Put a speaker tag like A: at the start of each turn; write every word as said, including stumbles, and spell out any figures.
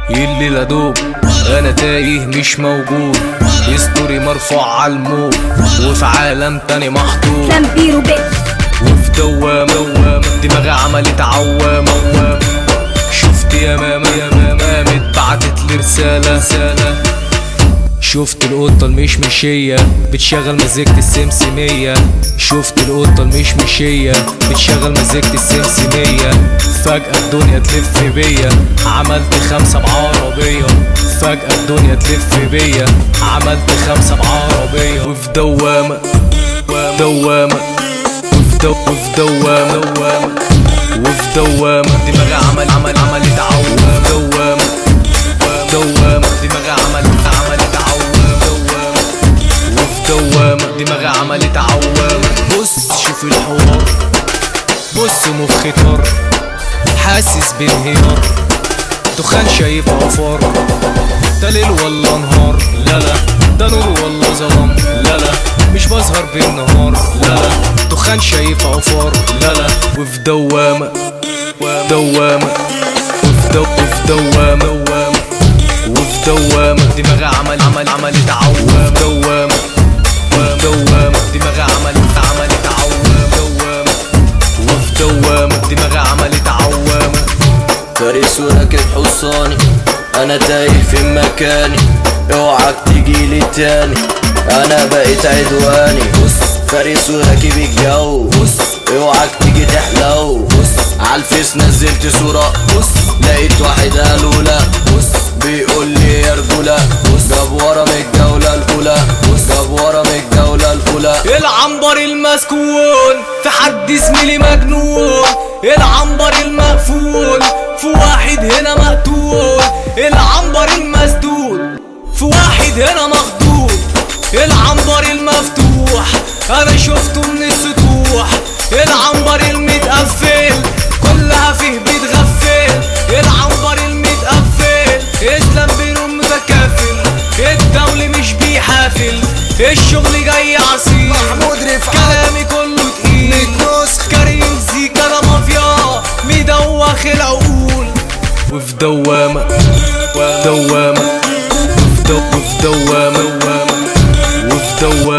A: اللي لا دوب انا تايه مش موجود، ستوري مرفوع عالموج وفي عالم تاني محطوط.
B: فامبيرو بيت
A: وفي دوامة دماغي عملت عوامة. شفت يا ماما يا ماما اتبعتت لي رسالة. شفت القطة المشمشية بتشغل مزيكة السمسمية. شفت القطة المشمشية بتشغل مزيكة السمسمية. فجأة الدنيا تلف بيا، عملت خمسة بعربية. فجأة الدنيا تلف بيا، عملت خمسة بعربية. وفي دوامة دوامة وفي دو وفي دوامة وفي دوامة دماغي عمل عمل عملت عوامة. دوامة دوامة دماغي عملت عملت عوامة. وفي دوامة دماغي عملت عوامة. بص شوف الحوار، بص مخي طار، حاسس بانهيار. دخان شايف عفار، ده ليل ولا نهار؟ لا لا ده نور ولا ظلام؟ لا لا مش بظهر بالنهار. لا لا دخان شايف عفار. لا لا وفي دوامة دوامة وفي دو وفي دوامة وفي دوامة دماغي عمل عمل عملت عوامة. دوامة دوامة دماغي عملت عملت عوامة. دوامة وفي دوامة دماغي عملت عوامة.
C: فارس وراكب حصاني، انا تايه في مكاني، اوعك تجيلي تاني، انا بقيت عدواني. بص فارس وراكب الجو، بص اوعك تيجي تحلو. بص عالفيس نزلت صورة، بص لقيت واحد قالوا لا، بص بيقول لي يا رجولة. بص جاب ورا من الجولة الأولى، بص جاب ورا من الجولة الأولى.
A: العنبر المسكون في حد زميلي مجنون، العنبر المقفول في واحد هنا مقتول، العنبر المسدود في واحد هنا مخدود، العنبر المفتوح انا شفته من السطوح، العنبر المتقفل كلها فيه بيتغفل، العنبر المتقفل اسلام بينهم متكافل، الدولة مش بيحافل، الشغل جاي عصير.
D: محمود رفعت
A: كلامي كله تقيل، كريم زيكا ده مافيا مدوخ العقول. وفي دوامة دوامة وفي دو وفي دوامة وفي دوامة